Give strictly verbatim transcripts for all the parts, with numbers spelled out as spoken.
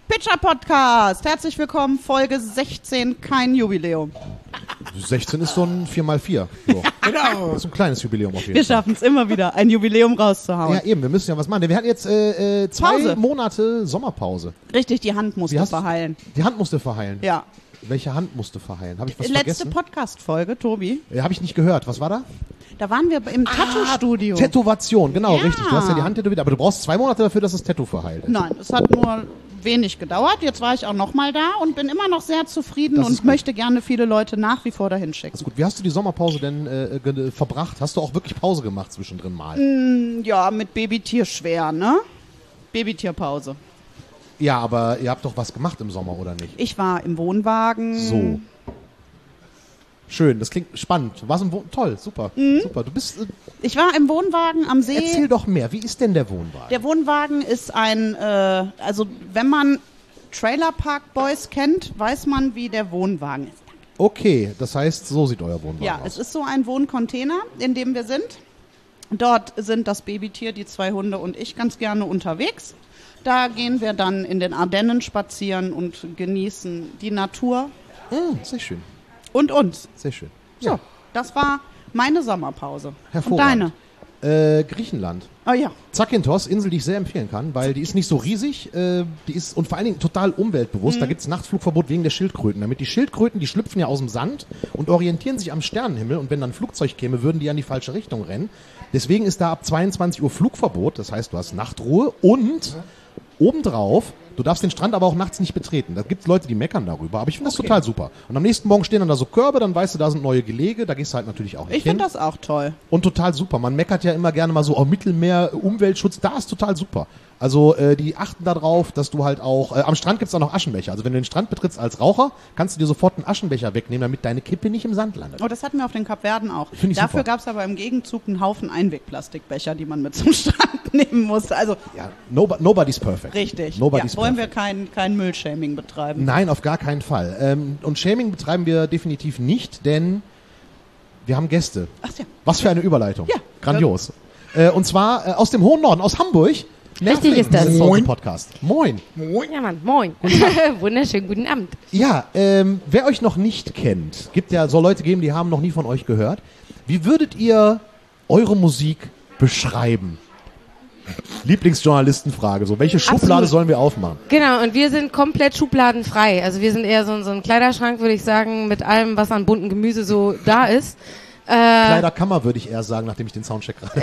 Pitcher Podcast, herzlich willkommen, Folge sechzehn, kein Jubiläum. sechzehn ist so ein vier mal vier. So. Genau. Das ist ein kleines Jubiläum auf jeden Wir Fall. schaffen es immer wieder, ein Jubiläum rauszuhauen. Ja eben, wir müssen ja was machen. Wir hatten jetzt äh, äh, zwei Pause. Monate Sommerpause. Richtig, die Hand musste Wie hast- verheilen. Die Hand musste verheilen. Ja. Welche Hand musste verheilen? Habe ich was Letzte vergessen? Podcast-Folge, Tobi. Äh, Habe ich nicht gehört. Was war da? Da waren wir im Tattoo-Studio. Tätowation, genau, Ja. richtig. Du hast ja die Hand tätowiert, aber du brauchst zwei Monate dafür, dass das Tattoo verheilt ist. Nein, es hat nur wenig gedauert. Jetzt war ich auch nochmal da und bin immer noch sehr zufrieden Das ist und gut. möchte gerne viele Leute nach wie vor dahin Das schicken. ist gut. Wie hast du die Sommerpause denn äh, ge- verbracht? Hast du auch wirklich Pause gemacht zwischendrin mal? Ja, mit Babytier schwer, ne? Babytierpause. Ja, aber ihr habt doch was gemacht im Sommer, oder nicht? Ich war im Wohnwagen. So. Schön, das klingt spannend. Du warst im Wohn Toll, super, Mhm. super. Du bist. Äh, Ich war im Wohnwagen am See. erzähl doch mehr. Wie ist denn der Wohnwagen? Der Wohnwagen ist ein, äh, also wenn man Trailer Park Boys kennt, weiß man, wie der Wohnwagen ist. Okay, das heißt, so sieht euer Wohnwagen Ja, aus. es ist so ein Wohncontainer, in dem wir sind. Dort sind das Babytier, die zwei Hunde und ich ganz gerne unterwegs. Da gehen wir dann in den Ardennen spazieren und genießen die Natur Ah, sehr schön, und uns. sehr schön. So, das war meine Sommerpause. Und Hervorragend. deine? Äh, Griechenland. Oh ja. Zakynthos, Insel, die ich sehr empfehlen kann, weil die ist nicht so riesig, äh, die ist und vor allen Dingen total umweltbewusst. Mhm. Da gibt's Nachtflugverbot wegen der Schildkröten. Damit die Schildkröten, die schlüpfen ja aus dem Sand und orientieren sich am Sternenhimmel und wenn dann ein Flugzeug käme, würden die ja in die falsche Richtung rennen. Deswegen ist da ab zweiundzwanzig Uhr Flugverbot, das heißt, du hast Nachtruhe und obendrauf, du darfst den Strand aber auch nachts nicht betreten. Da gibt's Leute, die meckern darüber, aber ich finde das Okay. total super. Und am nächsten Morgen stehen dann da so Körbe, dann weißt du, da sind neue Gelege, da gehst du halt natürlich auch nicht Ich hin. finde das auch toll. Und total super. Man meckert ja immer gerne mal so, oh, Mittelmeer, Umweltschutz, da ist total super. Also äh, die achten darauf, dass du halt auch, äh, am Strand gibt's auch noch Aschenbecher. Also wenn du den Strand betrittst als Raucher, kannst du dir sofort einen Aschenbecher wegnehmen, damit deine Kippe nicht im Sand landet. Oh, das hatten wir auf den Kapverden auch. Find ich Dafür super. gab es aber im Gegenzug einen Haufen Einwegplastikbecher, die man mit zum Strand nehmen musste. Also Ja, nobo- nobody's perfect. richtig. Nobody's Ja, wollen perfect. wir kein, kein Müllshaming betreiben. Nein, auf gar keinen Fall. Ähm, und Shaming betreiben wir definitiv nicht, denn wir haben Gäste. Ach ja. Was für eine Überleitung. Ja. Grandios. Äh, und zwar äh, aus dem hohen Norden, aus Hamburg. Nervling ist das. sitzt heute im Moin. Podcast. Moin. Ja, Mann, moin. Wunderschönen guten Abend. Ja, ähm, wer euch noch nicht kennt, gibt ja so Leute geben, die haben noch nie von euch gehört. Wie würdet ihr eure Musik beschreiben? Lieblingsjournalistenfrage. So, welche Schublade Absolut. sollen wir aufmachen? Genau, und wir sind komplett schubladenfrei. Also wir sind eher so, so ein Kleiderschrank, würde ich sagen, mit allem, was an bunten Gemüse so da ist. Äh, Kleiderkammer würde ich eher sagen, nachdem ich den Soundcheck gerade.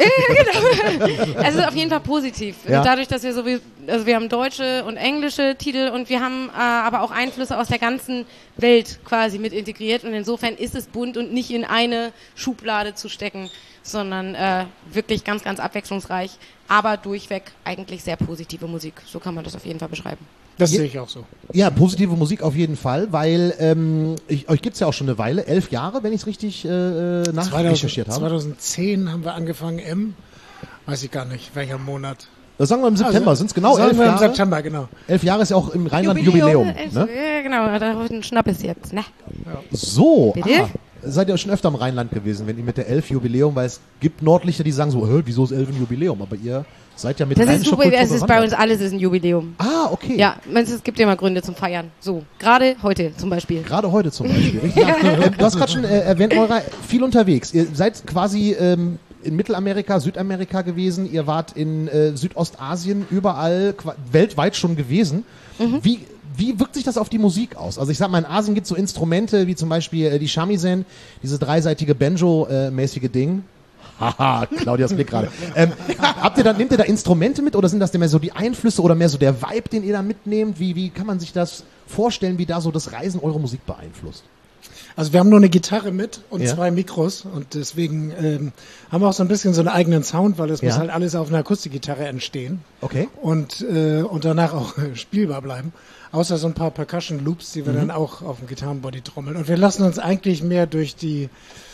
es ist auf jeden Fall positiv. Ja. Dadurch, dass wir so wie, also wir haben deutsche und englische Titel und wir haben äh, aber auch Einflüsse aus der ganzen Welt quasi mit integriert und insofern ist es bunt und nicht in eine Schublade zu stecken, sondern äh, wirklich ganz, ganz abwechslungsreich, aber durchweg eigentlich sehr positive Musik. So kann man das auf jeden Fall beschreiben. Das Ja. sehe ich auch so. Ja, positive Musik auf jeden Fall, weil ähm, ich, euch gibt's ja auch schon eine Weile, elf Jahre, wenn ich es richtig äh, nachrecherchiert habe. zweitausendzehn haben wir angefangen im, weiß ich gar nicht, welcher Monat. Das sagen wir im September, Also, sind's genau sagen elf wir im Jahre? September, genau. Elf Jahre ist ja auch im Rheinland Jubiläum. Jubiläum. Ne? Ja, genau, da habe ich einen Schnappes jetzt. Ne? So, Bitte? ah, seid ihr schon öfter im Rheinland gewesen, wenn ihr mit der elf Jubiläum, weil es gibt Nordlichter, die sagen so, hä, wieso ist elf ein Jubiläum? Aber ihr seid ja mit Das ist rheinischer super, Kultur es ist bei bewandert. uns alles ist ein Jubiläum. Ah, okay. Ja, es gibt ja immer Gründe zum Feiern. So, gerade heute zum Beispiel. Gerade heute zum Beispiel. Richtig? Ja, ähm, du hast gerade schon äh, erwähnt, Eura, viel unterwegs. Ihr seid quasi ähm, in Mittelamerika, Südamerika gewesen. Ihr wart in äh, Südostasien, überall qua- weltweit schon gewesen. Mhm. Wie, wie wirkt sich das auf die Musik aus? Also ich sag mal, in Asien gibt es so Instrumente wie zum Beispiel äh, die Shamisen, diese dreiseitige Banjo-mäßige Ding. Haha, Claudias Blick gerade. Ähm, habt ihr da, nehmt ihr da Instrumente mit oder sind das denn mehr so die Einflüsse oder mehr so der Vibe, den ihr da mitnehmt? Wie, wie kann man sich das vorstellen, wie da so das Reisen eure Musik beeinflusst? Also wir haben nur eine Gitarre mit und Ja. zwei Mikros und deswegen ähm, haben wir auch so ein bisschen so einen eigenen Sound, weil es Ja. muss halt alles auf einer Akustikgitarre entstehen Okay. und, äh, und danach auch äh, spielbar bleiben. Außer so ein paar Percussion Loops, die wir Mhm. dann auch auf dem Gitarrenbody trommeln. Und wir lassen uns eigentlich mehr durch die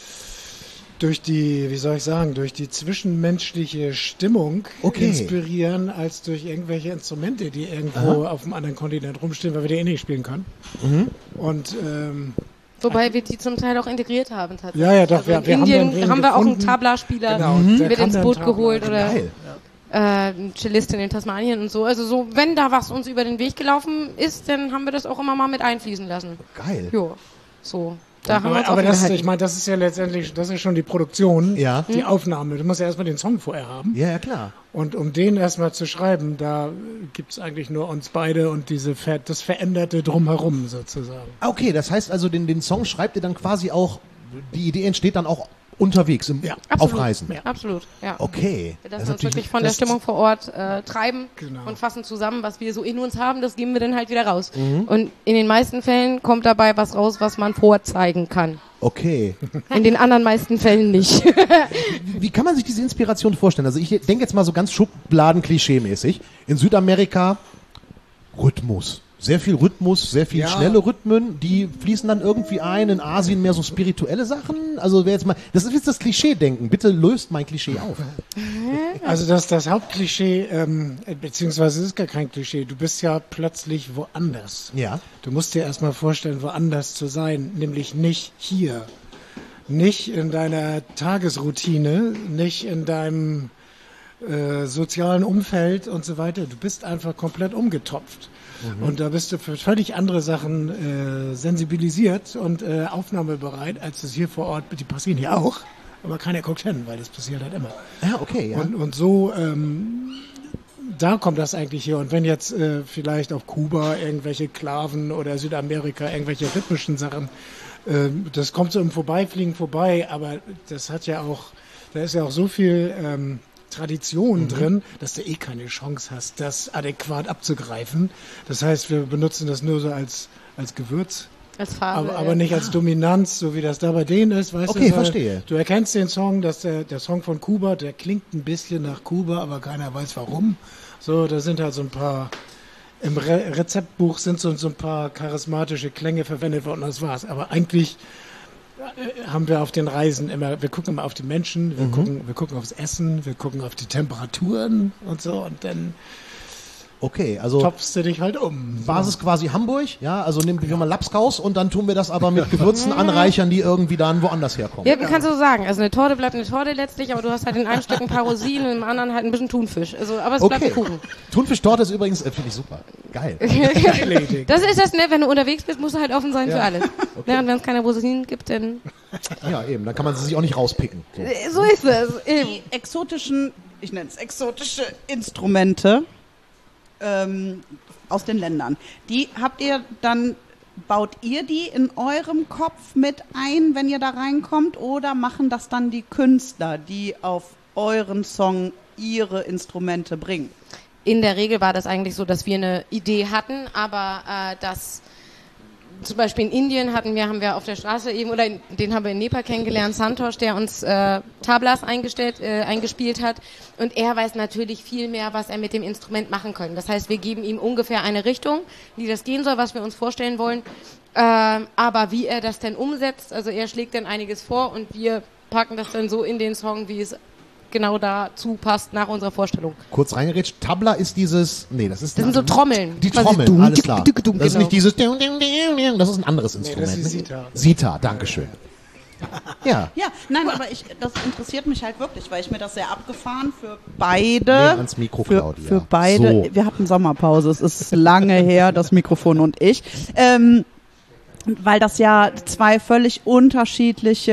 durch die, wie soll ich sagen, durch die zwischenmenschliche Stimmung Okay. inspirieren, als durch irgendwelche Instrumente, die irgendwo auf einem anderen Kontinent rumstehen, weil wir die eh nicht spielen können. Mhm. Und ähm, Wobei wir die zum Teil auch integriert haben tatsächlich. Ja, ja, doch, Also wir- in wir haben Indien dann wen haben wir auch einen gefunden. Tabla-Spieler Genau, der mit kann ins dann Boot Tabla, geholt genau. oder Geil. äh, Cellistin in Tasmanien und so. Also so, wenn da was uns über den Weg gelaufen ist, dann haben wir das auch immer mal mit einfließen lassen. Geil. Jo, so. Da haben wir uns aber auch das, gehalten. ich meine, das ist ja letztendlich, das ist schon die Produktion, Ja. die Aufnahme. Du musst ja erstmal den Song vorher haben. Ja, ja, klar. Und um den erstmal zu schreiben, da gibt's eigentlich nur uns beide und diese Ver das Veränderte drumherum sozusagen. Ah, okay, das heißt also, den, den Song schreibt ihr dann quasi auch, die Idee entsteht dann auch unterwegs, im, Ja. auf Absolut. Reisen. Ja. Absolut, ja. Okay. Wir Das lassen ist uns natürlich- wirklich von der das- Stimmung vor Ort äh, treiben Genau. und fassen zusammen, was wir so in uns haben, das geben wir dann halt wieder raus. Mhm. Und in den meisten Fällen kommt dabei was raus, was man vorzeigen kann. Okay. In den anderen meisten Fällen nicht. Wie kann man sich diese Inspiration vorstellen? Also ich denke jetzt mal so ganz Schubladen-Klischee-mäßig. In Südamerika Rhythmus. Sehr viel Rhythmus, sehr viel Ja. schnelle Rhythmen, die fließen dann irgendwie ein. In Asien mehr so spirituelle Sachen. Also wer jetzt mal, das ist jetzt das Klischee-Denken. Bitte löst mein Klischee auf. Also das, das Hauptklischee, ähm, beziehungsweise es ist gar kein Klischee, du bist ja plötzlich woanders. Ja. Du musst dir erstmal vorstellen, woanders zu sein, nämlich nicht hier. Nicht in deiner Tagesroutine, nicht in deinem äh, sozialen Umfeld und so weiter. Du bist einfach komplett umgetopft. Und da bist du für völlig andere Sachen äh, sensibilisiert und äh, aufnahmebereit, als es hier vor Ort, die passieren hier auch, aber keiner guckt hin, weil das passiert halt immer. Ja, okay, ja. Und, und so, ähm, da kommt das eigentlich her. Und wenn jetzt äh, vielleicht auf Kuba irgendwelche Klaven oder Südamerika irgendwelche rhythmischen Sachen, äh, das kommt so im Vorbeifliegen vorbei, aber das hat ja auch, da ist ja auch so viel ähm, Tradition Mhm. drin, dass du eh keine Chance hast, das adäquat abzugreifen. Das heißt, wir benutzen das nur so als, als Gewürz. Als Farbe. Aber, aber nicht als Dominanz, so wie das da bei denen ist, weißt Okay, du? weil verstehe. Du erkennst den Song, dass der, der Song von Kuba, der klingt ein bisschen nach Kuba, aber keiner weiß warum. So, da sind halt so ein paar, im Re Rezeptbuch sind so, so ein paar charismatische Klänge verwendet worden, das war's. Aber eigentlich äh, haben wir auf den Reisen immer, wir gucken immer auf die Menschen, wir, Mhm. gucken, wir gucken aufs Essen, wir gucken auf die Temperaturen und so und dann Okay, also topfst du dich halt um. Basis quasi Hamburg, ja, also nehmen wir mal Lapskaus und dann tun wir das aber mit Gewürzen anreichern, die irgendwie dann woanders herkommen. Ja, kannst du so sagen. Also eine Torte bleibt eine Torte letztlich, aber du hast halt in einem Stück ein paar Rosinen und im anderen halt ein bisschen Thunfisch. Also, aber es bleibt Okay. ein Kuchen. Thunfischtorte ist übrigens, äh, finde ich super. Geil. Erledigt. Das ist das, ne? Wenn du unterwegs bist, musst du halt offen sein Ja. für alles. Während wenn es keine Rosinen gibt, dann Ja, eben, dann kann man sie sich auch nicht rauspicken. So. äh, so ist es. Eben. Die exotischen, ich nenne es exotische Instrumente ähm, aus den Ländern, die habt ihr dann, baut ihr die in eurem Kopf mit ein, wenn ihr da reinkommt, oder machen das dann die Künstler, die auf euren Song ihre Instrumente bringen? In der Regel war das eigentlich so, dass wir eine Idee hatten, aber äh, dass zum Beispiel in Indien hatten wir, haben wir auf der Straße eben, oder in, den haben wir in Nepal kennengelernt, Santosh, der uns äh, Tablas eingestellt, äh, eingespielt hat. Und er weiß natürlich viel mehr, was er mit dem Instrument machen kann. Das heißt, wir geben ihm ungefähr eine Richtung, wie das gehen soll, was wir uns vorstellen wollen. Ähm, aber wie er das denn umsetzt, also er schlägt dann einiges vor und wir packen das dann so in den Song, wie es genau dazu passt nach unserer Vorstellung. Kurz reingerätscht, Tabla ist dieses, nee, das ist Das sind so Trommeln. die Quasi Trommeln, dumm, alles duck, klar. duck, duck, Das ist genau. nicht dieses, das ist ein anderes Instrument. das ist ne? Sitar. Sitar, dankeschön. Ja, Ja, nein, aber ich, das interessiert mich halt wirklich, weil ich mir das sehr abgefahren für näher beide, ans Mikro, für, Claudia. für beide, So. wir hatten Sommerpause, es ist lange her, das Mikrofon und ich, ähm, weil das ja zwei völlig unterschiedliche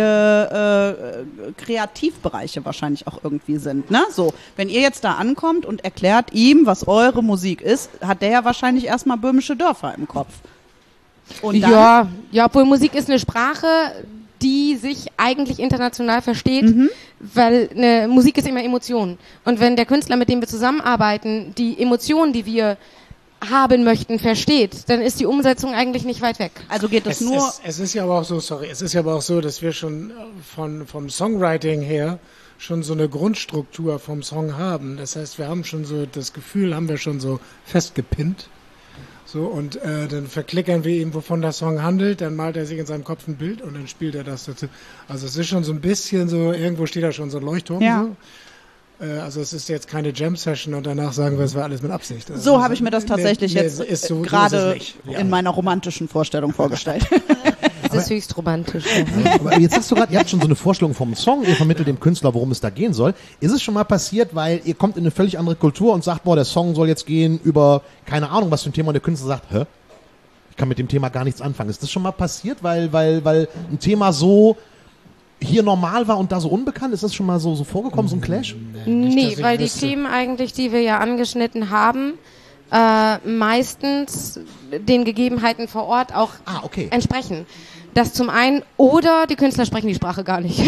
äh, Kreativbereiche wahrscheinlich auch irgendwie sind, ne? So, wenn ihr jetzt da ankommt und erklärt ihm, was eure Musik ist, hat der ja wahrscheinlich erstmal böhmische Dörfer im Kopf. Und dann, Ja, ja, obwohl Musik ist eine Sprache, die sich eigentlich international versteht, weil eine Musik ist immer Emotion. Und wenn der Künstler, mit dem wir zusammenarbeiten, die Emotionen, die wir haben möchten, versteht, dann ist die Umsetzung eigentlich nicht weit weg. also geht es Es, nur, es, es ist ja aber auch so, sorry, es ist ja aber auch so, dass wir schon von, vom Songwriting her schon so eine Grundstruktur vom Song haben. Das heißt, wir haben schon so, das Gefühl haben wir schon so festgepinnt. So, und äh, dann verklickern wir ihm, wovon der Song handelt, dann malt er sich in seinem Kopf ein Bild und dann spielt er das dazu. Also es ist schon so ein bisschen so, irgendwo steht da schon so ein Leuchtturm. Ja. So. Äh, also es ist jetzt keine Jam-Session und danach sagen wir, es war alles mit Absicht. Also so habe ich mir das tatsächlich nee, jetzt nee, ist so- äh, so ist gerade es nicht. Ja. in meiner romantischen Vorstellung vorgestellt. ist höchst romantisch. Aber jetzt hast du gerade, ihr habt schon so eine Vorstellung vom Song, ihr vermittelt dem Künstler, worum es da gehen soll. Ist es schon mal passiert, weil ihr kommt in eine völlig andere Kultur und sagt, boah, der Song soll jetzt gehen über, keine Ahnung, was für ein Thema, und der Künstler sagt, hä? Ich kann mit dem Thema gar nichts anfangen. Ist das schon mal passiert, weil, weil, weil ein Thema so hier normal war und da so unbekannt? Ist das schon mal so, so vorgekommen, so ein Clash? Nee, Nicht, weil die wüsste. Themen eigentlich, die wir ja angeschnitten haben, äh, meistens den Gegebenheiten vor Ort auch Ah, okay. entsprechen. Das zum einen, oder die Künstler sprechen die Sprache gar nicht.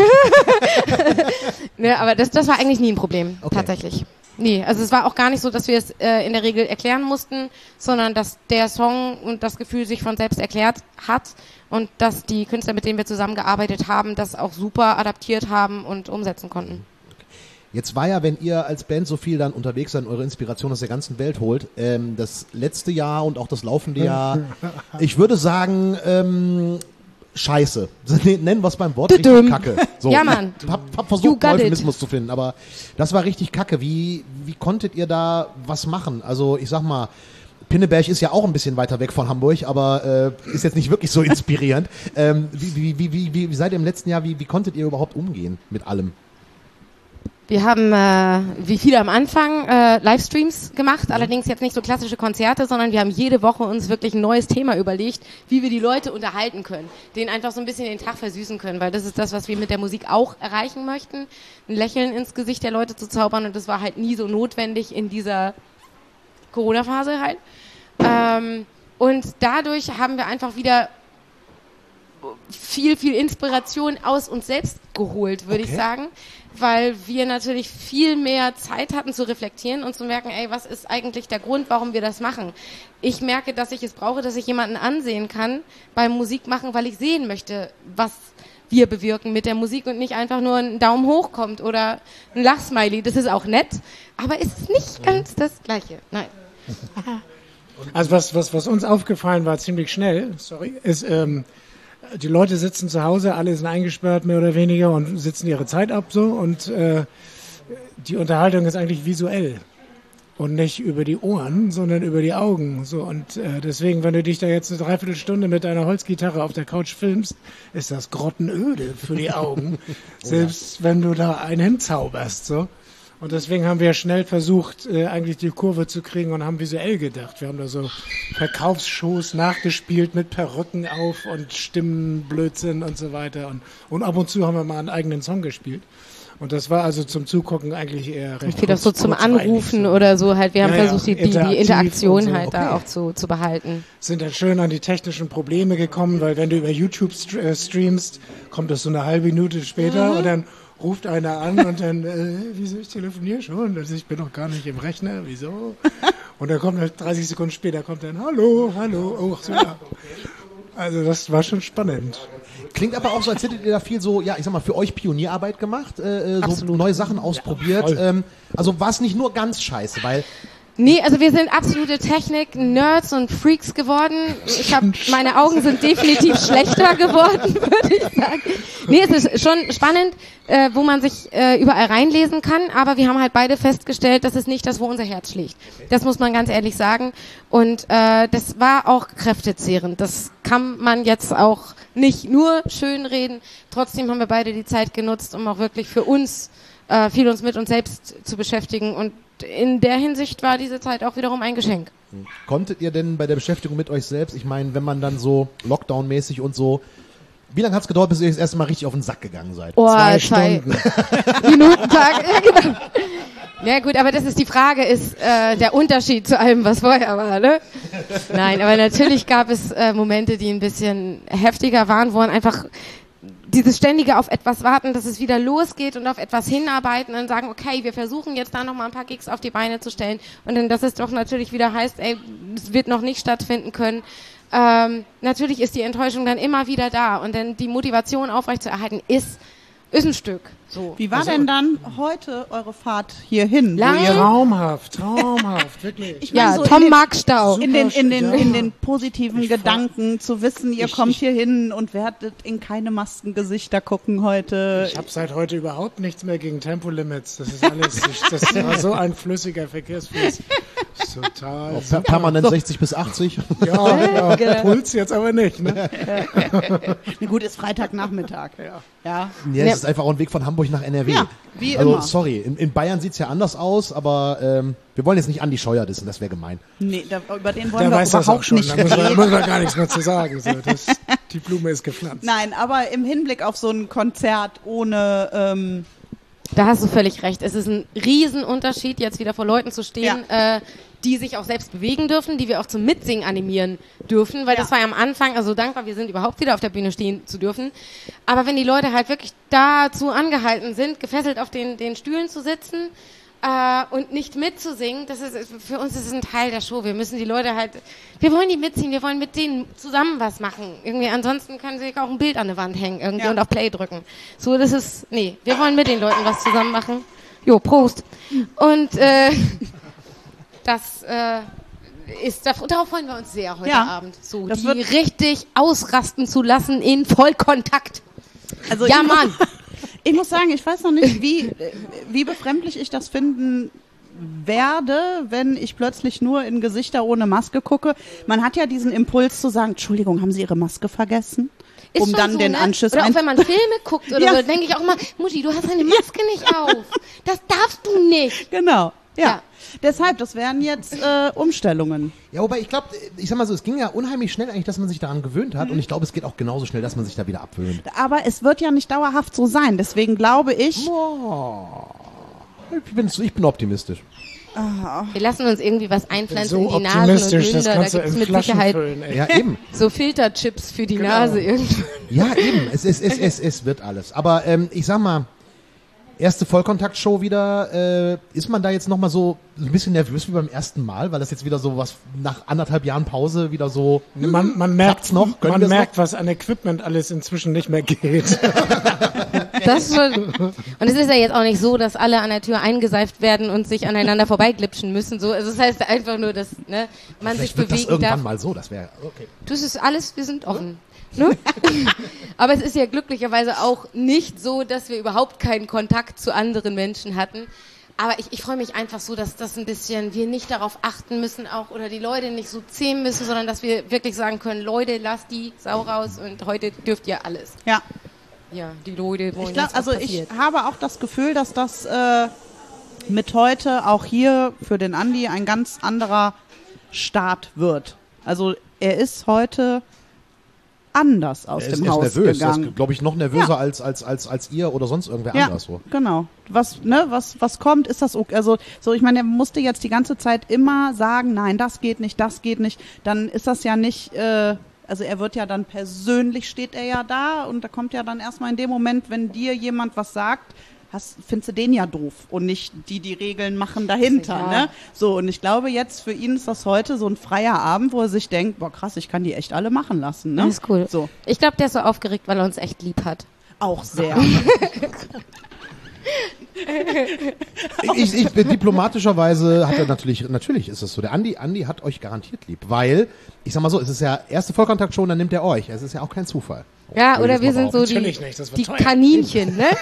Ne, aber das, das war eigentlich nie ein Problem, Okay. tatsächlich. Nee, also es war auch gar nicht so, dass wir es äh, in der Regel erklären mussten, sondern dass der Song und das Gefühl sich von selbst erklärt hat und dass die Künstler, mit denen wir zusammengearbeitet haben, das auch super adaptiert haben und umsetzen konnten. Jetzt war ja, wenn ihr als Band so viel dann unterwegs seid und eure Inspiration aus der ganzen Welt holt, ähm, das letzte Jahr und auch das laufende Jahr, ich würde sagen, ähm, scheiße. Nennen wir es beim Wort richtig Tudum. kacke. So, Ja, Mann. Ich hab, hab You versucht, got einen it. Euphemismus zu finden, aber das war richtig kacke. Wie, wie konntet ihr da was machen? Also ich sag mal, Pinneberg ist ja auch ein bisschen weiter weg von Hamburg, aber äh, ist jetzt nicht wirklich so inspirierend. ähm, wie, wie, wie, wie, wie, wie seid ihr im letzten Jahr, wie, wie konntet ihr überhaupt umgehen mit allem? Wir haben, äh, wie viele am Anfang, äh, Livestreams gemacht, allerdings jetzt nicht so klassische Konzerte, sondern wir haben jede Woche uns wirklich ein neues Thema überlegt, wie wir die Leute unterhalten können, denen einfach so ein bisschen den Tag versüßen können, weil das ist das, was wir mit der Musik auch erreichen möchten, ein Lächeln ins Gesicht der Leute zu zaubern, und das war halt nie so notwendig in dieser Corona-Phase halt. Ähm, und dadurch haben wir einfach wieder viel, viel Inspiration aus uns selbst geholt, würde Okay. ich sagen, weil wir natürlich viel mehr Zeit hatten zu reflektieren und zu merken, ey, was ist eigentlich der Grund, warum wir das machen? Ich merke, dass ich es brauche, dass ich jemanden ansehen kann beim Musikmachen, weil ich sehen möchte, was wir bewirken mit der Musik und nicht einfach nur ein Daumen hoch kommt oder ein Lachsmiley. Das ist auch nett, aber es ist nicht ganz das Gleiche. Nein. Also was, was, was uns aufgefallen war ziemlich schnell, sorry, ist, ähm, die Leute sitzen zu Hause, alle sind eingesperrt mehr oder weniger und sitzen ihre Zeit ab so, und äh, die Unterhaltung ist eigentlich visuell und nicht über die Ohren, sondern über die Augen. So, und äh, deswegen, wenn du dich da jetzt eine Dreiviertelstunde mit deiner Holzgitarre auf der Couch filmst, ist das grottenöde für die Augen, selbst wenn du da einen hinzauberst. So. Und deswegen haben wir schnell versucht, äh, eigentlich die Kurve zu kriegen und haben visuell gedacht. Wir haben da so Verkaufsshows nachgespielt mit Perücken auf und Stimmenblödsinn und so weiter. Und, und ab und zu haben wir mal einen eigenen Song gespielt. Und das war also zum Zugucken eigentlich eher recht Viel auch so zum kurzweilig, Anrufen so. oder so halt. Wir haben Ja, ja, versucht, die, die, die interaktiv Interaktion und so. halt da Okay. auch zu, zu behalten. Sind dann schön an die technischen Probleme gekommen, weil wenn du über YouTube st äh, streamst, kommt das so eine halbe Minute später Mhm. und dann ruft einer an und dann, äh, wieso, ich telefoniere schon? Also ich bin noch gar nicht im Rechner, wieso? Und dann kommt halt dreißig Sekunden später, kommt dann, hallo, hallo, oh, so, ja. Also das war schon spannend. Klingt aber auch so, als hättet ihr da viel so, ja, ich sag mal, für euch Pionierarbeit gemacht, äh, so Absolut. neue Sachen ausprobiert. voll. ähm, also war es nicht nur ganz scheiße, weil Nee, also wir sind absolute Technik-Nerds und Freaks geworden. Ich hab, meine Augen sind definitiv schlechter geworden, würde ich sagen. Nee, es ist schon spannend, äh, wo man sich äh, überall reinlesen kann, aber wir haben halt beide festgestellt, das ist nicht das, wo unser Herz schlägt. Das muss man ganz ehrlich sagen. Und äh, das war auch kräftezehrend. Das kann man jetzt auch nicht nur schönreden. Trotzdem haben wir beide die Zeit genutzt, um auch wirklich für uns äh, viel uns mit uns selbst zu beschäftigen, und in der Hinsicht war diese Zeit auch wiederum ein Geschenk. konntet ihr denn bei der Beschäftigung mit euch selbst, ich meine, wenn man dann so Lockdown-mäßig und so, wie lange hat es gedauert, bis ihr das erste Mal richtig auf den Sack gegangen seid? Oh, Zwei zwei Stunden. Minuten Tag. Ja, genau. Ja gut, aber das ist die Frage, ist äh, der Unterschied zu allem, was vorher war, ne? Nein, aber natürlich gab es äh, Momente, die ein bisschen heftiger waren, wo man einfach dieses ständige auf etwas warten, dass es wieder losgeht und auf etwas hinarbeiten und sagen, okay, wir versuchen jetzt da noch mal ein paar Gigs auf die Beine zu stellen, und dann, dass es doch natürlich wieder heißt, ey, es wird noch nicht stattfinden können. Ähm, natürlich ist die Enttäuschung dann immer wieder da, und dann die Motivation aufrechtzuerhalten ist, ist ein Stück. So. Wie war denn dann heute eure Fahrt hierhin? Lang? Wo ihr Traumhaft, traumhaft, wirklich. Ich meine, Ja, so Tom in den- mag Stau. in den, in den, Ja. in den positiven Ich fahr- Gedanken zu wissen, ihr Ich- kommt ich- hier hin und werdet in keine Maskengesichter gucken heute. Ich habe seit heute überhaupt nichts mehr gegen Tempolimits. Das ist alles, ich, das war so ein flüssiger Verkehrsfluss. Das ist total. Per permanent sechzig bis achtzig. Ja, ja, Puls jetzt aber nicht. Ne? Na gut, ist Freitagnachmittag. Ja. Ja. Ja, es ist einfach auch ein Weg von Hamburg nach N R W. Ja, wie also, immer. sorry, in, in Bayern sieht's ja anders aus, aber ähm, wir wollen jetzt nicht Andi Scheuer dissen, das wäre gemein. Nee, da, über den wollen Der wir weiß das auch überhaupt schon. nicht Da muss man, reden. muss man gar nichts mehr zu sagen. So, das, die Blume ist gepflanzt. Nein, aber im Hinblick auf so ein Konzert ohne ähm, Da hast du völlig recht. Es ist ein Riesenunterschied, jetzt wieder vor Leuten zu stehen, äh, die sich auch selbst bewegen dürfen, die wir auch zum Mitsingen animieren dürfen, weil Ja. das war ja am Anfang, also dankbar, wir sind überhaupt wieder auf der Bühne stehen zu dürfen. Aber wenn die Leute halt wirklich dazu angehalten sind, gefesselt auf den, den Stühlen zu sitzen äh, und nicht mitzusingen, das ist, für uns ist es ein Teil der Show. Wir müssen die Leute halt, wir wollen die mitziehen, wir wollen mit denen zusammen was machen. Irgendwie, ansonsten können sie auch ein Bild an der Wand hängen irgendwie Ja. und auf Play drücken. So, das ist, nee, wir wollen mit den Leuten was zusammen machen. Jo, Prost. Und äh, das äh, ist, darauf freuen wir uns sehr heute Ja, Abend. So, das die wird- richtig ausrasten zu lassen in Vollkontakt. Also Ja, ich Mann. Muss, ich muss sagen, ich weiß noch nicht, wie, wie befremdlich ich das finden werde, wenn ich plötzlich nur in Gesichter ohne Maske gucke. Man hat ja diesen Impuls zu sagen, Entschuldigung, haben Sie Ihre Maske vergessen? Ist um schon dann so, den ne? Anschluss Oder auch ein- wenn man Filme guckt oder Ja. so, denke ich auch immer, Mutti, du hast deine Maske nicht auf. Das darfst du nicht. Genau, ja. Ja. Deshalb, das wären jetzt äh, Umstellungen. Ja, wobei ich glaube, ich sag mal so, es ging ja unheimlich schnell eigentlich, dass man sich daran gewöhnt hat und ich glaube, es geht auch genauso schnell, dass man sich da wieder abwöhnt. Aber es wird ja nicht dauerhaft so sein. Deswegen glaube ich, Ich bin, ich bin optimistisch. Wir lassen uns irgendwie was einpflanzen So in die Nasen und optimistisch, das Münder. Da kannst du gibt's in mit Flaschen Sicherheit füllen. Ey. Ja, eben. so Filterchips für die Genau. Nase irgendwie. Ja, eben. Es, es, es, es, es wird alles. Aber ähm, ich sag mal, erste Vollkontaktshow wieder, äh, ist man da jetzt nochmal so ein bisschen nervös wie beim ersten Mal, weil das jetzt wieder so was nach anderthalb Jahren Pause wieder so... Man, man merkt Klappt's noch? Können man wir's merkt, was an Equipment alles inzwischen nicht mehr geht. Das schon. Und es ist ja jetzt auch nicht so, dass alle an der Tür eingeseift werden und sich aneinander vorbeiglitschen müssen. So, also das heißt einfach nur, dass ne, man sich Vielleicht wird das bewegen irgendwann darf. mal so, das wäre... Okay. Das ist alles, wir sind offen. Ne? Aber es ist ja glücklicherweise auch nicht so, dass wir überhaupt keinen Kontakt zu anderen Menschen hatten. Aber ich, ich freue mich einfach so, dass das ein bisschen, wir nicht darauf achten müssen auch oder die Leute nicht so zähmen müssen, sondern dass wir wirklich sagen können, Leute, lasst die Sau raus und heute dürft ihr alles. ja. Ja, die Leute wollen Ich glaub, jetzt, was also ich passiert. habe auch das Gefühl, dass das äh, mit heute auch hier für den Andi ein ganz anderer Start wird. Also er ist heute anders aus Er ist, dem er ist Haus nervös. Er gegangen. ist, glaube ich, noch nervöser Ja. als, als, als, als ihr oder sonst irgendwer Ja, anders. So. genau. Was, ne, was, was kommt, ist das okay. Also, so, ich meine, er musste jetzt die ganze Zeit immer sagen, nein, das geht nicht, das geht nicht. Dann ist das ja nicht, äh, also er wird ja dann persönlich steht er ja da und da kommt ja dann erstmal in dem Moment, wenn dir jemand was sagt, hast, findest du den ja doof und nicht die, die Regeln machen dahinter, Ja. ne? So, und ich glaube jetzt für ihn ist das heute so ein freier Abend, wo er sich denkt, boah krass, ich kann die echt alle machen lassen, ne? Das ist cool. So, Ich glaube, der ist so aufgeregt, weil er uns echt lieb hat. auch sehr. Ich, ich, diplomatischerweise hat er natürlich, natürlich ist es so. Der Andi, Andi hat euch garantiert lieb, weil, ich sag mal so, es ist ja erste Vollkontakt schon, dann nimmt er euch. Es ist ja auch kein Zufall. Ja, Würde oder ich wir jetzt mal sind so behaupten. die, Natürlich nicht, das wird die teuer. Kaninchen, ne?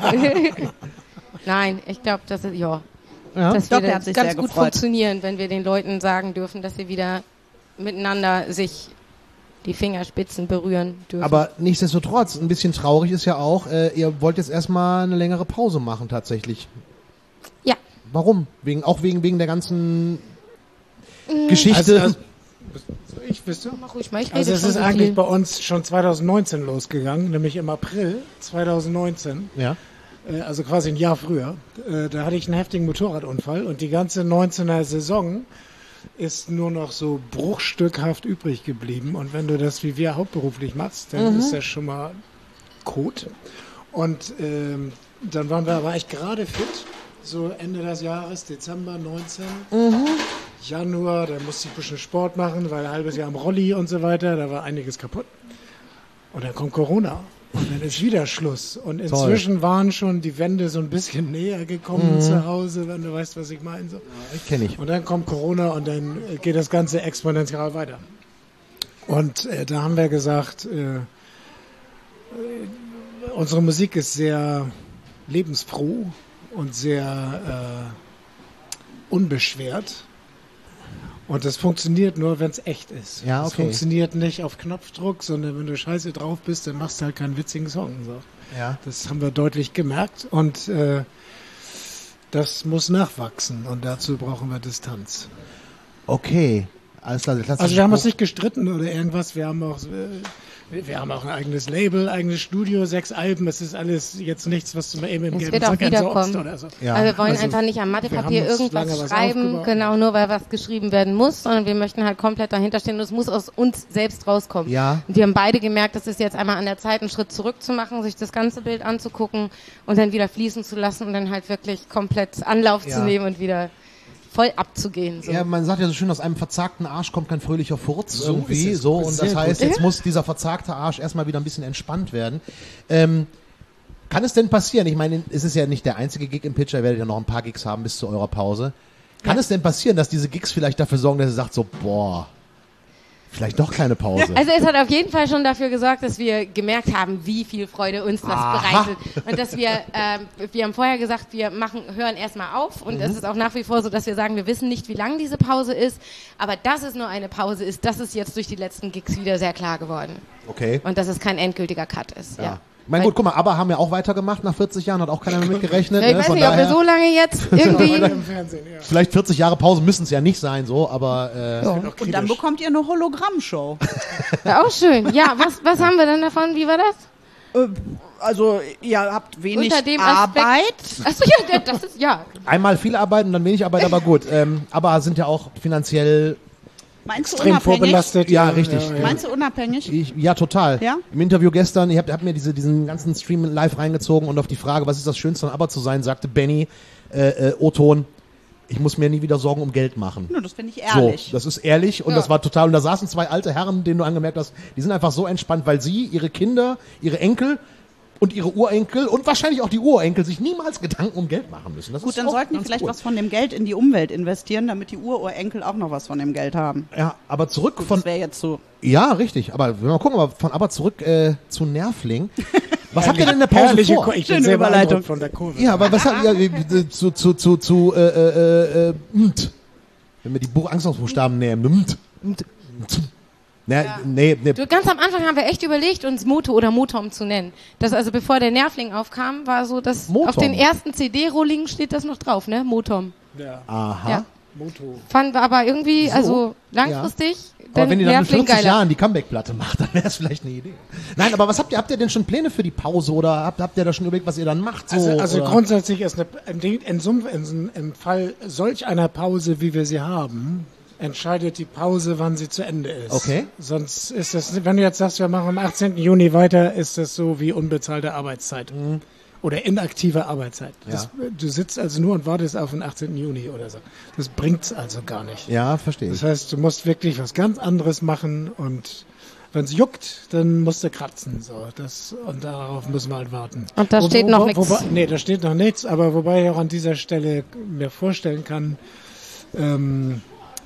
Nein, ich glaube, das ist, ja, Ja. dass Doch, wir der hat das sich ganz sehr gut gefreut. funktionieren, wenn wir den Leuten sagen dürfen, dass sie wieder miteinander sich die Fingerspitzen berühren dürfen. Aber nichtsdestotrotz, ein bisschen traurig ist ja auch, äh, ihr wollt jetzt erstmal eine längere Pause machen tatsächlich. ja, Warum? Wegen, auch wegen, wegen der ganzen Geschichte. Also, also, ich wüsste. mach ruhig mal, ich rede Also es schon ist so eigentlich viel. bei uns schon zwanzig neunzehn losgegangen, nämlich im April zwanzig neunzehn. ja. Äh, Also quasi ein Jahr früher. Äh, Da hatte ich einen heftigen Motorradunfall und die ganze neunzehner Saison ist nur noch so bruchstückhaft übrig geblieben. Und wenn du das wie wir hauptberuflich machst, dann ist das schon mal Kot. Und ähm, dann waren wir, war ich gerade fit, so Ende des Jahres, Dezember neunzehn. Januar, da musste ich ein bisschen Sport machen, weil ein halbes Jahr am Rolli und so weiter, da war einiges kaputt. Und dann kommt Corona. Und dann ist wieder Schluss. Und inzwischen Toll. waren schon die Wände so ein bisschen näher gekommen mhm. zu Hause, wenn du weißt, was ich meine. So. Ja, ich kenne ich. Und dann kommt Corona und dann geht das Ganze exponentiell weiter. Und äh, da haben wir gesagt, äh, äh, unsere Musik ist sehr lebensfroh und sehr äh, unbeschwert. Und das funktioniert nur, wenn es echt ist. Ja, okay. Das funktioniert nicht auf Knopfdruck, sondern wenn du scheiße drauf bist, dann machst du halt keinen witzigen Song. So. Ja. Das haben wir deutlich gemerkt und äh, das muss nachwachsen und dazu brauchen wir Distanz. Okay. Alles klar, also wir haben uns nicht gestritten oder irgendwas, wir haben auch... Äh, Wir haben auch ein eigenes Label, eigenes Studio, sechs Alben. Es ist alles jetzt nichts, was du mal eben im es gelben wird auch Sack wiederkommen. oder so. Ja. Also wir wollen also einfach nicht am Mathepapier irgendwas schreiben, genau, nur weil was geschrieben werden muss, sondern wir möchten halt komplett dahinter stehen und es muss aus uns selbst rauskommen. Ja. Und wir haben beide gemerkt, dass es jetzt einmal an der Zeit, einen Schritt zurück zu machen, sich das ganze Bild anzugucken und dann wieder fließen zu lassen und dann halt wirklich komplett Anlauf ja. zu nehmen und wieder voll abzugehen. So. Ja, man sagt ja so schön, aus einem verzagten Arsch kommt kein fröhlicher Furz so irgendwie. So, und das heißt, jetzt muss dieser verzagte Arsch erstmal wieder ein bisschen entspannt werden. Ähm, kann es denn passieren? Ich meine, es ist ja nicht der einzige Gig im Pitcher, ihr werdet ja noch ein paar Gigs haben bis zu eurer Pause. Kann ja. es denn passieren, dass diese Gigs vielleicht dafür sorgen, dass ihr sagt so, boah, vielleicht doch kleine Pause? Also es hat auf jeden Fall schon dafür gesorgt, dass wir gemerkt haben, wie viel Freude uns das Aha. bereitet. Und dass wir, äh, wir haben vorher gesagt, wir machen, hören erstmal auf. Und mhm. es ist auch nach wie vor so, dass wir sagen, wir wissen nicht, wie lang diese Pause ist. Aber dass es nur eine Pause ist, das ist jetzt durch die letzten Gigs wieder sehr klar geworden. Okay. Und dass es kein endgültiger Cut ist, ja. ja. Ich meine, gut, guck mal, ABBA haben ja auch weitergemacht nach vierzig Jahren, hat auch keiner mehr mitgerechnet. Ja, ich ne? weiß Von nicht, ob wir so lange jetzt irgendwie... Vielleicht vierzig Jahre Pause müssen es ja nicht sein, so, aber... Äh ja. Und dann bekommt ihr eine Hologrammshow. Ja, auch schön. Ja, was, was haben wir denn davon? Wie war das? Äh, also, ihr habt wenig Unter dem Arbeit. Achso, ja, das ist, ja. Einmal viel Arbeit und dann wenig Arbeit, aber gut. Ähm, aber sind ja auch finanziell... Meinst extrem du vorbelastet. Ja, richtig. Ja, ja. Meinst du unabhängig? Ich, ja, total. Ja? Im Interview gestern, ich habe hab mir diese, diesen ganzen Stream live reingezogen und auf die Frage, was ist das Schönste an ABBA zu sein, sagte Benny, äh, äh, O-Ton, ich muss mir nie wieder Sorgen um Geld machen. No, das finde ich ehrlich. So, das ist ehrlich und ja. das war total, und da saßen zwei alte Herren, denen du angemerkt hast, die sind einfach so entspannt, weil sie, ihre Kinder, ihre Enkel und ihre Urenkel und wahrscheinlich auch die Urenkel sich niemals Gedanken um Geld machen müssen. Das Gut, ist dann sollten die vielleicht cool. was von dem Geld in die Umwelt investieren, damit die Ururenkel auch noch was von dem Geld haben. Ja, aber zurück Gut, von... Das wäre jetzt so... Ja, richtig, aber wenn wir mal gucken, aber von aber zurück äh, zu Nervling. Was habt ihr denn in der Pause Herrliche vor? Ko- ich bin sehr Überleitung von der Kurve. Ja, aber was habt ihr ja, zu, zu, zu, zu, äh, äh, äh, mt. Wenn wir die Buch Angstbuchstaben nehmen, mt. Mt. Mt. Na, ja. nee, nee. Du, ganz am Anfang haben wir echt überlegt, uns Moto oder Motom zu nennen. Das also bevor der Nervling aufkam, war so, dass Motom. Auf den ersten C D-Rollingen steht das noch drauf, ne? Motom. Ja. Aha. Ja. Moto. Fanden wir aber irgendwie, so, also langfristig, ja. Aber wenn ihr dann in vierzig geiler. Jahren die Comeback-Platte macht, dann wäre es vielleicht eine Idee. Nein, aber was habt ihr, habt ihr denn schon Pläne für die Pause oder habt, habt ihr da schon überlegt, was ihr dann macht? So, also also oder? grundsätzlich ist eine, in, in, in, im Fall solch einer Pause, wie wir sie haben, entscheidet die Pause, wann sie zu Ende ist. Okay. Sonst ist das, wenn du jetzt sagst, wir machen am achtzehnten Juni weiter, ist das so wie unbezahlte Arbeitszeit. Mhm. Oder inaktive Arbeitszeit. Ja. Das, du sitzt also nur und wartest auf den achtzehnten Juni oder so. Das bringt's also gar nicht. Ja, verstehe ich. Das heißt, du musst wirklich was ganz anderes machen und wenn es juckt, dann musst du kratzen. So, das, und darauf müssen wir halt warten. Und da wo, steht wo, noch nichts. Nee, da steht noch nichts, aber wobei ich auch an dieser Stelle mir vorstellen kann, ähm,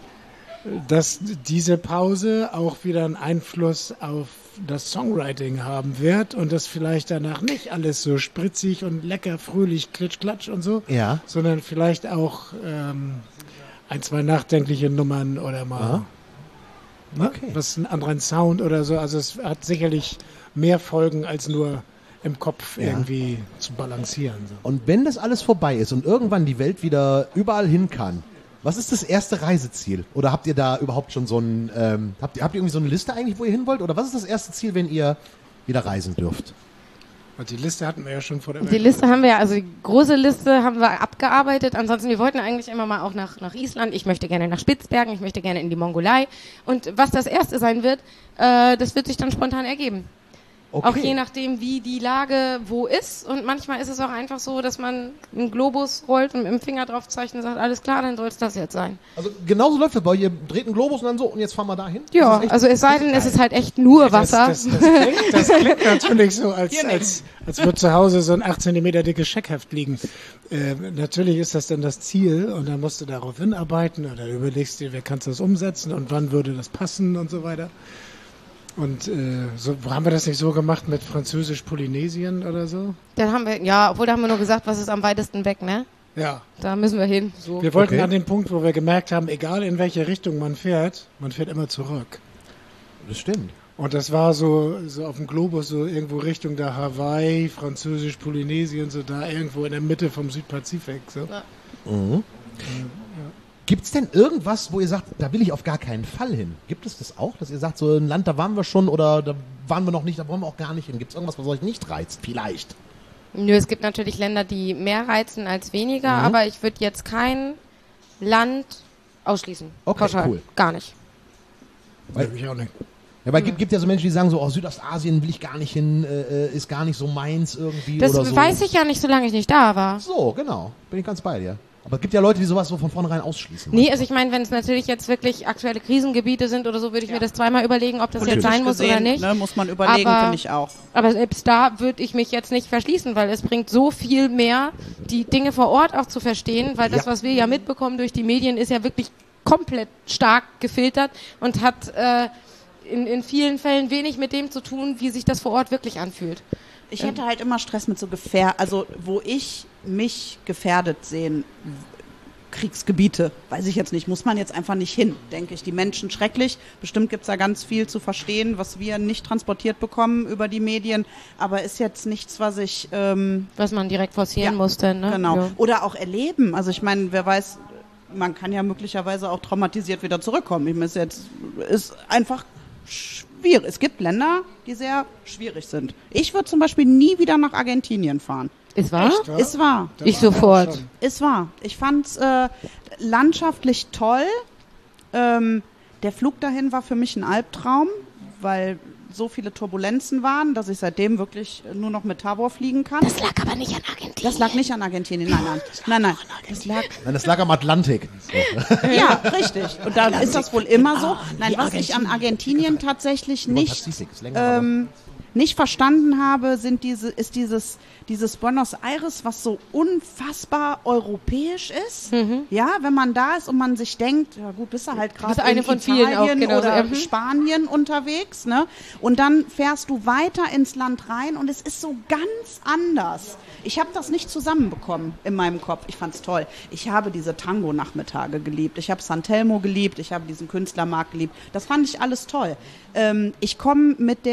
dass diese Pause auch wieder einen Einfluss auf das Songwriting haben wird und das vielleicht danach nicht alles so spritzig und lecker, fröhlich, klitsch, klatsch und so, ja. sondern vielleicht auch ähm, ein, zwei nachdenkliche Nummern oder mal ne, okay. was einen anderen Sound oder so. Also es hat sicherlich mehr Folgen als nur im Kopf ja. irgendwie zu balancieren. So. Und wenn das alles vorbei ist und irgendwann die Welt wieder überall hin kann, was ist das erste Reiseziel? Oder habt ihr da überhaupt schon so ein, ähm, habt ihr, habt ihr irgendwie so eine Liste eigentlich, wo ihr hin wollt? Oder was ist das erste Ziel, wenn ihr wieder reisen dürft? Und die Liste hatten wir ja schon vor der Die Welt. Liste haben wir ja, also die große Liste haben wir abgearbeitet. Ansonsten, wir wollten eigentlich immer mal auch nach, nach Island. Ich möchte gerne nach Spitzbergen, ich möchte gerne in die Mongolei. Und was das erste sein wird, äh, das wird sich dann spontan ergeben. Okay. Auch je nachdem, wie die Lage wo ist. Und manchmal ist es auch einfach so, dass man einen Globus rollt und mit dem Finger drauf zeichnet und sagt, alles klar, dann soll es das jetzt sein. Also genauso läuft das bei euch. Ihr dreht einen Globus und dann so, und jetzt fahren wir da hin? Ja, also es sei denn, es ist halt echt nur Wasser. Das, das, das, klingt, das klingt natürlich so, als, als, als würde zu Hause so ein acht Zentimeter dickes Scheckheft liegen. Äh, natürlich ist das dann das Ziel und dann musst du darauf hinarbeiten und dann überlegst du dir, wer kannst das umsetzen und wann würde das passen und so weiter. Und äh, so, haben wir das nicht so gemacht mit Französisch-Polynesien oder so? Dann haben wir, ja, obwohl da haben wir nur gesagt, was ist am weitesten weg, ne? Ja. Da müssen wir hin. So. Wir wollten Okay. an den Punkt, wo wir gemerkt haben, egal in welche Richtung man fährt, man fährt immer zurück. Das stimmt. Und das war so, so auf dem Globus, so irgendwo Richtung der Hawaii, Französisch-Polynesien, so da irgendwo in der Mitte vom Südpazifik. So. Ja. Mhm. Gibt es denn irgendwas, wo ihr sagt, da will ich auf gar keinen Fall hin? Gibt es das auch, dass ihr sagt, so ein Land, da waren wir schon oder da waren wir noch nicht, da wollen wir auch gar nicht hin? Gibt es irgendwas, was euch nicht reizt? Vielleicht. Nö, es gibt natürlich Länder, die mehr reizen als weniger, Mhm. aber ich würde jetzt kein Land ausschließen. Okay, Pauschal. cool. Gar nicht. Weil- Weiß ich auch nicht. Ja, weil es gibt, gibt ja so Menschen, die sagen so, oh, Südostasien will ich gar nicht hin, äh, ist gar nicht so meins irgendwie Das oder so. weiß ich ja nicht, solange ich nicht da war. So, genau. Bin ich ganz bei dir. Aber es gibt ja Leute, die sowas so von vornherein ausschließen. Nee, also ich meine, wenn es natürlich jetzt wirklich aktuelle Krisengebiete sind oder so, würde ich mir das zweimal überlegen, ob das jetzt Politisch sein muss gesehen, oder nicht. Ne, muss man überlegen, Aber- finde ich auch. Aber selbst da würde ich mich jetzt nicht verschließen, weil es bringt so viel mehr, die Dinge vor Ort auch zu verstehen, weil das, Ja. was wir ja mitbekommen durch die Medien, ist ja wirklich komplett stark gefiltert und hat äh, in, in vielen Fällen wenig mit dem zu tun, wie sich das vor Ort wirklich anfühlt. Ich hätte halt immer Stress mit so Gefähr, also wo ich mich gefährdet sehen, Kriegsgebiete, weiß ich jetzt nicht, muss man jetzt einfach nicht hin, denke ich. Die Menschen schrecklich, bestimmt gibt's da ganz viel zu verstehen, was wir nicht transportiert bekommen über die Medien, aber ist jetzt nichts, was ich ähm, Was man direkt forcieren Ja, musste. Ne? genau. Ja. Oder auch erleben. Also ich meine, wer weiß, man kann ja möglicherweise auch traumatisiert wieder zurückkommen. Ich meine, es ist jetzt ist einfach schwierig. Es gibt Länder, die sehr schwierig sind. Ich würde zum Beispiel nie wieder nach Argentinien fahren. Ist wahr? Echt, wa? Ist wahr. Da Ich waren wir auch sofort. schon. Ist wahr. Ich fand's äh, landschaftlich toll. Ähm, der Flug dahin war für mich ein Albtraum, weil so viele Turbulenzen waren, dass ich seitdem wirklich nur noch mit Tabor fliegen kann. Das lag aber nicht an Argentinien. Das lag nicht an Argentinien, nein, nein. Nein, nein. Das lag Nein, das lag am Atlantik. Ja, richtig. Und da ist das wohl immer so. Nein, was ich an Argentinien tatsächlich Über nicht, Pazifik, ist länger, aber- ähm, nicht verstanden habe, sind diese, ist dieses, dieses Buenos Aires, was so unfassbar europäisch ist. Ja, wenn man da ist und man sich denkt, ja gut, bist du halt gerade bist eine in von vielen Italien auch, genau so, oder mhm. Spanien unterwegs, ne? Und dann fährst du weiter ins Land rein und es ist so ganz anders. Ich habe das nicht zusammenbekommen in meinem Kopf. Ich fand's toll. Ich habe diese Tango-Nachmittage geliebt. Ich habe San Telmo geliebt. Ich habe diesen Künstlermarkt geliebt. Das fand ich alles toll. Ähm, ich komme mit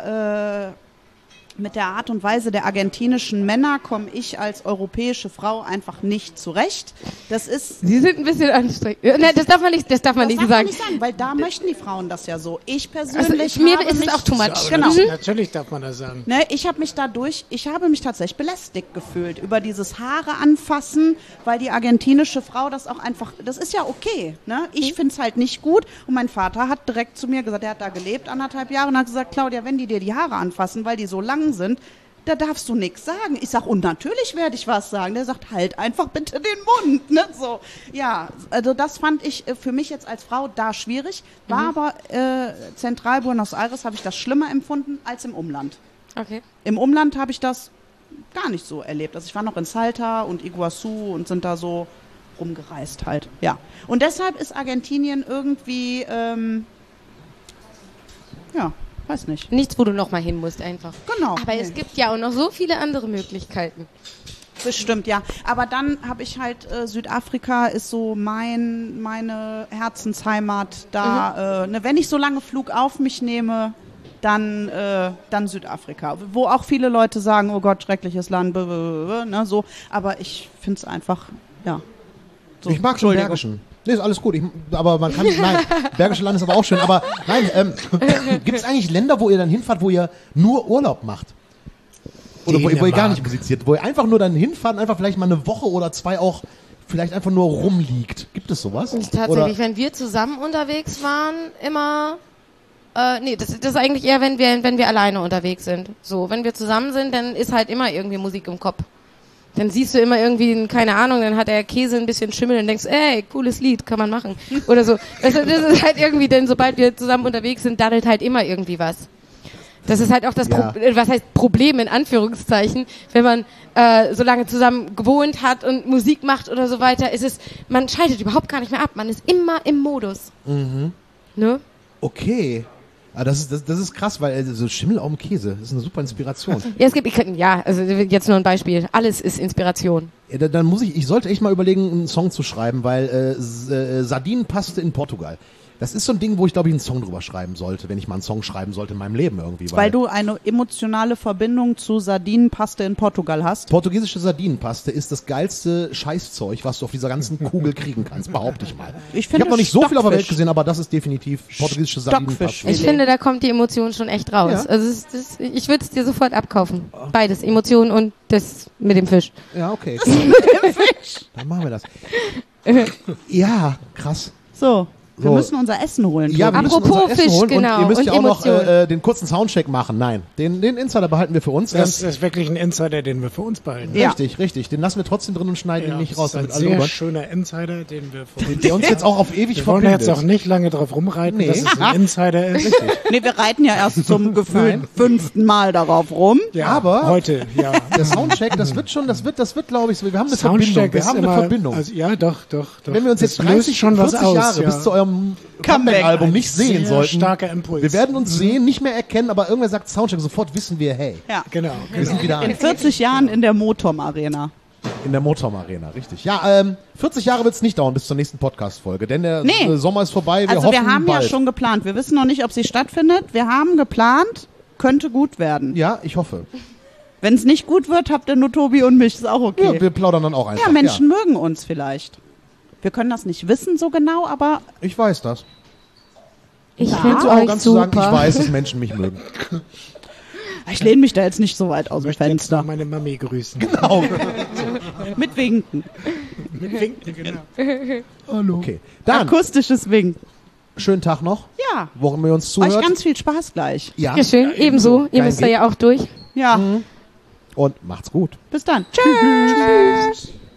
der äh, mit der Art und Weise der argentinischen Männer komme ich als europäische Frau einfach nicht zurecht. Das ist Sie sind ein bisschen anstrengend. Äh, Nein, das darf man nicht, das darf man das nicht darf sagen. man nicht sagen, weil da möchten die Frauen das ja so. Ich persönlich Also ich, mir habe ist es mich, auch too much. Aber Genau. das, natürlich darf man das sagen. Ne, ich habe mich dadurch, ich habe mich tatsächlich belästigt gefühlt über dieses Haare anfassen, weil die argentinische Frau das auch einfach, das ist ja okay. Ne? Ich find's halt nicht gut und mein Vater hat direkt zu mir gesagt, er hat da gelebt anderthalb Jahre und hat gesagt, Claudia, wenn die dir die Haare anfassen, weil die so lang sind, da darfst du nichts sagen. Ich sag, und natürlich werde ich was sagen. Der sagt, halt einfach bitte den Mund. Ne? So, ja, also das fand ich äh, für mich jetzt als Frau da schwierig. War Mhm. aber äh, zentral Buenos Aires habe ich das schlimmer empfunden als im Umland. Okay. Im Umland habe ich das gar nicht so erlebt. Also ich war noch in Salta und Iguazu und sind da so rumgereist halt. Ja. Und deshalb ist Argentinien irgendwie, ähm, ja, weiß nicht. Nichts, wo du noch mal hin musst, einfach. Genau. Aber Nee. es gibt ja auch noch so viele andere Möglichkeiten. Bestimmt, ja. Aber dann habe ich halt, äh, Südafrika ist so mein, meine Herzensheimat da. Äh, ne, wenn ich so lange Flug auf mich nehme, dann, äh, dann Südafrika. Wo auch viele Leute sagen, oh Gott, schreckliches Land, b- b- b- ne, so. Aber ich finde es einfach, ja. So, Ich mag schon Entschuldigung. Bergischen. Nee, ist alles gut. Ich, aber man kann, nein, Bergische Land ist aber auch schön. Aber nein, ähm, gibt es eigentlich Länder, wo ihr dann hinfahrt, wo ihr nur Urlaub macht? Oder wo ihr, wo ihr gar nicht musiziert? Wo ihr einfach nur dann hinfahrt und einfach vielleicht mal eine Woche oder zwei auch vielleicht einfach nur rumliegt. Gibt es sowas? Tatsächlich, Oder, wenn wir zusammen unterwegs waren, immer Äh, nee, das, das ist eigentlich eher, wenn wir, wenn wir alleine unterwegs sind. So, wenn wir zusammen sind, dann ist halt immer irgendwie Musik im Kopf. Dann siehst du immer irgendwie, keine Ahnung, dann hat der Käse ein bisschen Schimmel und denkst, ey, cooles Lied, kann man machen. Oder so. Also, das ist halt irgendwie, denn sobald wir zusammen unterwegs sind, daddelt halt immer irgendwie was. Das ist halt auch das, Ja. Pro- was heißt Problem in Anführungszeichen, wenn man äh, so lange zusammen gewohnt hat und Musik macht oder so weiter, ist es, man schaltet überhaupt gar nicht mehr ab, man ist immer im Modus. Mhm. Ne? Okay. Ah, das ist, das, das ist krass, weil also, so Schimmel auf dem Käse, das ist eine super Inspiration. Ja, es gibt, ich, kann- ja, also jetzt nur ein Beispiel. Alles ist Inspiration. Ja, da- dann muss ich, ich sollte echt mal überlegen, einen Song zu schreiben, weil äh, S- äh, Sardinenpaste in Portugal. Das ist so ein Ding, wo ich glaube ich einen Song drüber schreiben sollte, wenn ich mal einen Song schreiben sollte in meinem Leben irgendwie. Weil du eine emotionale Verbindung zu Sardinenpaste in Portugal hast. Portugiesische Sardinenpaste ist das geilste Scheißzeug, was du auf dieser ganzen Kugel kriegen kannst, behaupte ich mal. Ich Ich finde habe noch nicht so viel auf der Welt Stockfisch. gesehen, aber das ist definitiv portugiesische Sardinenpaste. Stockfisch. Ich Filet. finde, da kommt die Emotion schon echt raus. Ja. Also es, das, ich würde es dir sofort abkaufen. Beides, Emotion und das mit dem Fisch. Ja, okay. Dann machen wir das. Ja, krass. So, wir So. müssen unser Essen holen. Ja, wir Tobi. müssen Apropos unser Essen Fisch, holen genau, und ihr müsst und ja auch noch Emotionen. äh, den kurzen Soundcheck machen. Nein, den, den Insider behalten wir für uns. Das Ähm, ist wirklich ein Insider, den wir für uns behalten. Ja. Richtig, richtig. Den lassen wir trotzdem drin und schneiden ihn nicht das raus, ist ein damit alle sehr drüber. schöner Insider, den wir für uns Der uns jetzt auch auf ewig Wir wollen verbindet. jetzt auch nicht lange drauf rumreiten, Nee. dass es ein Insider ist. Nee, wir reiten ja erst zum gefühlt fünften Mal darauf rum. Ja, Aber- heute, ja. Der Soundcheck, das wird schon, das wird, das wird, glaube ich, so. Wir haben eine Verbindung. Soundcheck Wir ist haben immer, eine Verbindung. Also, ja, doch, doch, doch. Wenn wir uns Das jetzt löst dreißig, schon was vierzig aus, Jahre ja. bis zu eurem Comeback. Comeback-Album nicht sehen Sehr sollten, starker Impuls. wir werden uns sehen, nicht mehr erkennen, aber irgendwer sagt Soundcheck, sofort wissen wir, hey, Ja. Genau, wir genau. sind wieder In an. vierzig Jahren in der Motom Arena. In der Motorm Arena, richtig. Ja, ähm, vierzig Jahre wird es nicht dauern bis zur nächsten Podcast-Folge, denn der Nee. äh, Sommer ist vorbei. Wir Also hoffen wir haben bald. ja schon geplant. Wir wissen noch nicht, ob sie stattfindet. Wir haben geplant, könnte gut werden. Ja, ich hoffe. Wenn es nicht gut wird, habt ihr nur Tobi und mich. Ist auch Ja, okay. wir plaudern dann auch einfach. Ja, Menschen mögen uns vielleicht. Wir können das nicht wissen so genau, aber Ich weiß das. Ich Ja. finde So euch arrogant zu sagen, ich super. weiß, dass Menschen mich mögen. ich lehne mich da jetzt nicht so weit aus dem Ich möchte jetzt noch Fenster. meine Mami grüßen. Genau. Mit Winken. Mit Winken, genau. Hallo. Okay, dann, Akustisches Winken. schönen Tag noch, Ja. worin wir uns zuhört. Euch ganz viel Spaß gleich. ja, Ja, schön, ebenso. Ihr Kein müsst da Ding. ja auch durch. Ja. und macht's gut. Bis dann. Tschüss.